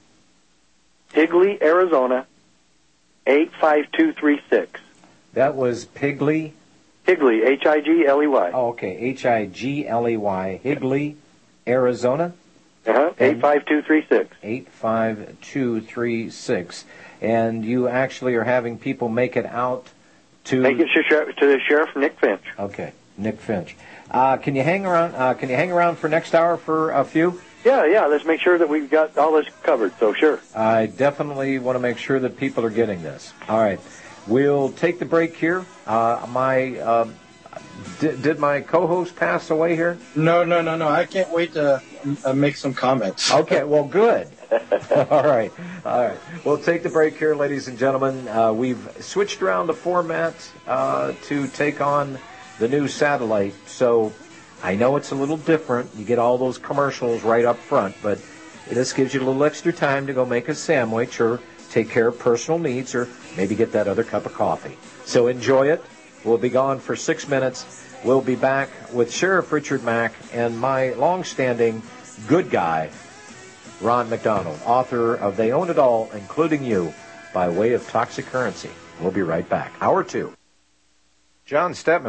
Higley, Arizona, eight five two three six. That was Pigley? Higley, H I G L E Y. Oh, okay, H I G L E Y, Higley, Arizona? Uh-huh, eight five two three six. eight five two three six. And you actually are having people make it out to... Make it to, to the Sheriff Nick Finch. Okay, Nick Finch. Uh, can you hang around? Uh, can you hang around for next hour for a few? Yeah, yeah. Let's make sure that we've got all this covered. So sure. I definitely want to make sure that people are getting this. All right, we'll take the break here. Uh, my uh, did, did my co-host pass away here? No, no, no, no. I can't wait to uh, make some comments. Okay, well, good. All right, all right. We'll take the break here, ladies and gentlemen. Uh, we've switched around the format uh, to take on the new satellite, so I know it's a little different. You get all those commercials right up front, but this gives you a little extra time to go make a sandwich or take care of personal needs or maybe get that other cup of coffee. So enjoy it. We'll be gone for six minutes. We'll be back with Sheriff Richard Mack and my long-standing good guy, Ron McDonald, author of They Own It All, Including You, by way of Toxic Currency. We'll be right back. Hour two. John Stedman.